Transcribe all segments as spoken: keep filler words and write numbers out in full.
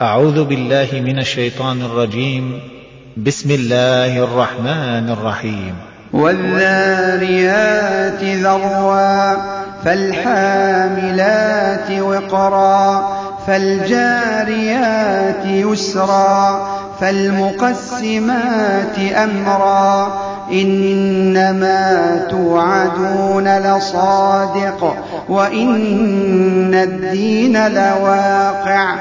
أعوذ بالله من الشيطان الرجيم. بسم الله الرحمن الرحيم. والذاريات ذروا فالحاملات وقرا فالجاريات يسرا فالمقسمات أمرا إنما توعدون لصادق وإن الدين لواقع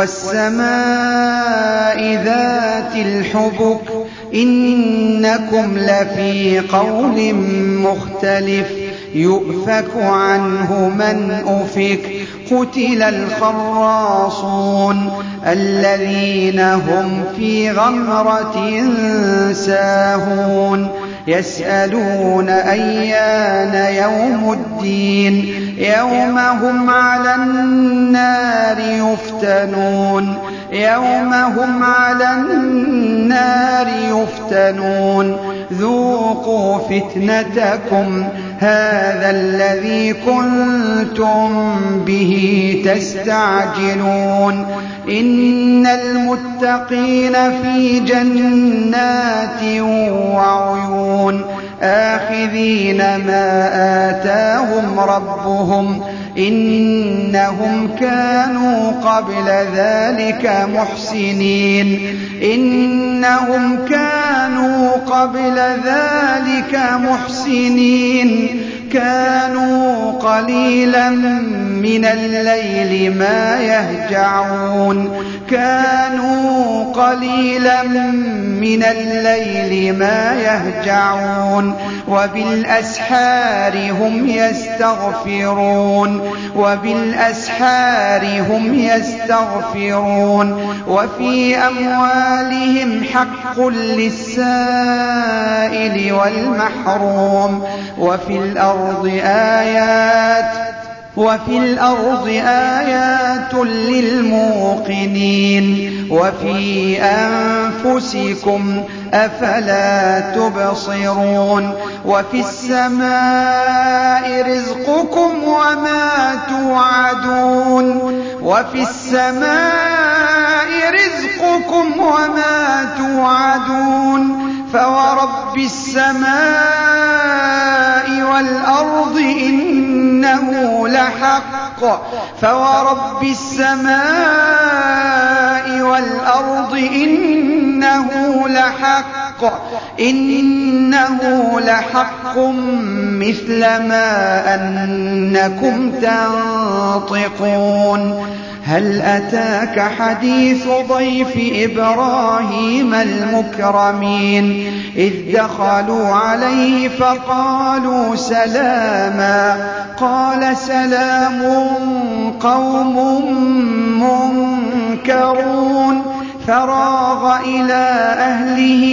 والسماء ذات الحبك إنكم لفي قول مختلف يؤفك عنه من أفك قتل الخراصون الذين هم في غمرة ساهون يسألون أيان يوم الدين يوم هم على النار يفتنون يوم هم على النار يفتنون ذوقوا فتنتكم هذا الذي كنتم به تستعجلون إن المتقين في جنات وعيون آخذين ما آتاهم ربهم إنهم كانوا قبل ذلك محسنين إنهم كانوا قبل ذلك محسنين كانوا قليلا من الليل ما يهجعون كانوا قليلا من الليل ما يهجعون وبالأسحار هم يستغفرون وبالأسحار هم يستغفرون وفي أموالهم حق للسائل والمحروم وفي الأرض آيات وفي الأرض آيات للموقنين وفي أنفسكم أفلا تبصرون وفي السماء رزقكم وما توعدون وفي السماء رزقكم وما توعدون فورب السماء والأرض إنه لحق فورب السماء والأرض إنه لحق إنه لحق مثل ما أنكم تنطقون هل أتاك حديث ضيف إبراهيم المكرمين إذ دخلوا عليه فقالوا سلاما قال سلام قوم منكرون فراغ إلى أهله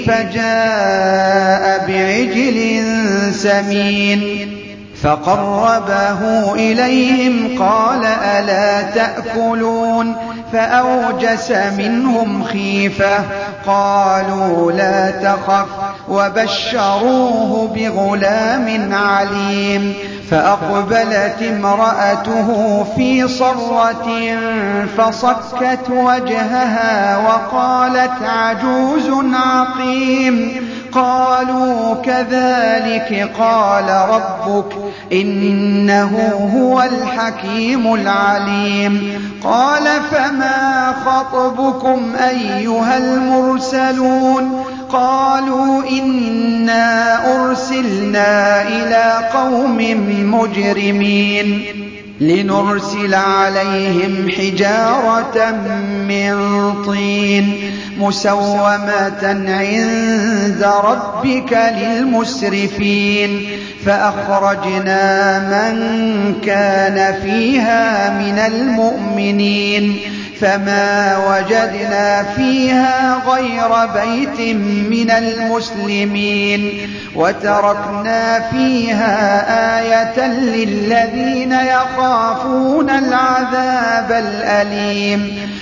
فجاء بعجل سمين فقربه إليهم قال ألا تأكلون فأوجس منهم خيفة قالوا لا تخف وبشروه بغلام عليم فأقبلت امرأته في صرة فصكت وجهها وقالت عجوز عقيم قالوا كذلك قال ربك إنه هو الحكيم العليم قال فما خطبكم أيها المرسلون قالوا إنا أرسلنا إلى قوم مجرمين لنرسل عليهم حجارة من طين مسومة عند ربك للمسرفين فأخرجنا من كان فيها من المؤمنين فما وجدنا فيها غير بيت من المسلمين وتركنا فيها آية للذين يخافون العذاب الأليم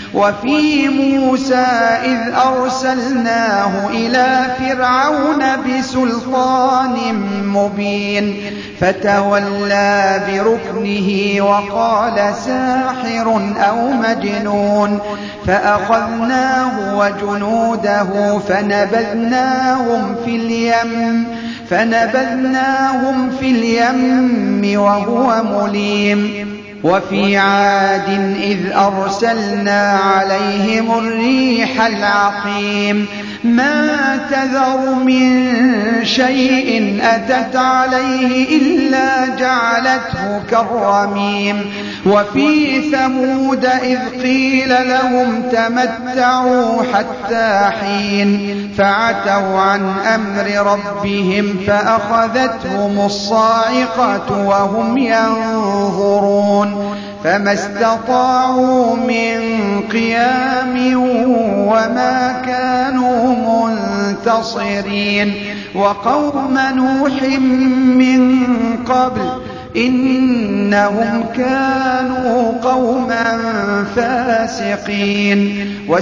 وفي موسى إذ أرسلناه إلى فرعون بسلطان مبين فتولى بركنه وقال ساحر أو مجنون فأخذناه وجنوده فنبذناهم في اليم فنبذناهم في اليم وهو مليم وفي عاد إذ أرسلنا عليهم الريح العقيم ما تذر من شيء أتت عليه إلا جعلته كالرميم وفي ثمود إذ قيل لهم تمتعوا حتى حين فعتوا عن أمر ربهم فأخذتهم الصاعقة وهم ينظرون فما استطاعوا من قيام وما كانوا منتصرين وقوم نوح من قبل إنهم كانوا قوما فاسقين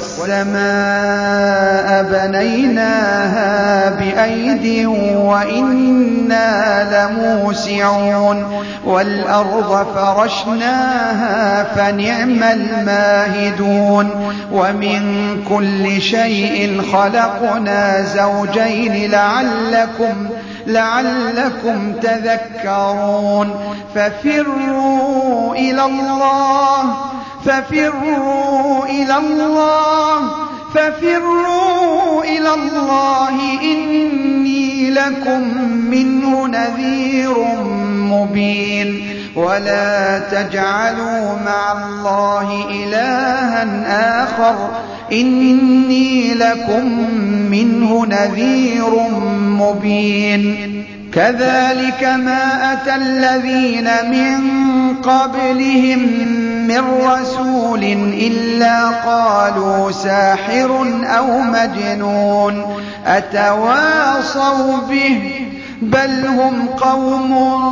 والسماء بنيناها بأيد وإنا لموسعون والأرض فرشناها فنعم الماهدون ومن كل شيء خلقنا زوجين لعلكم لعلكم تذكرون ففروا إلى الله ففروا إلى الله ففروا إلى الله إني لكم منه نذير مبين ولا تجعلوا مع الله إلها آخر إني لكم منه نذير مبين كذلك ما أتى الذين من قبلهم من رسول إلا قالوا ساحر أو مجنون أتواصوا به بل هم قوم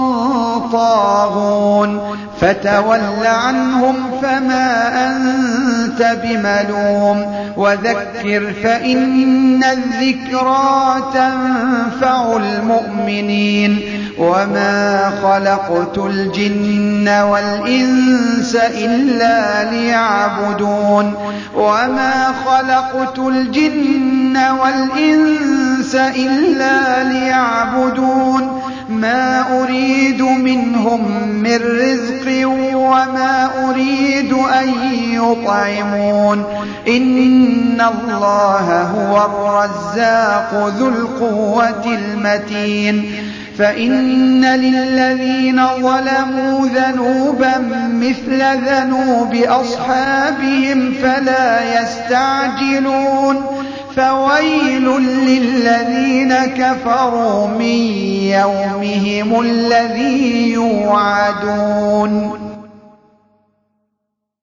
طاغون فتول عنهم فما أنت بملوم وذكر فإن الذكرى تنفع المؤمنين وما خلقت الجن والإنس إلا ليعبدون وما خلقت الجن والإنس إلا ليعبدون ما أريد منهم من رزق وما أريد أن يطعمون إن الله هو الرزاق ذو القوة المتين فإن للذين ظلموا ذنوبا مثل ذنوب أصحابهم فلا يستعجلون فويل للذين كفروا من يومهم الذي يوعدون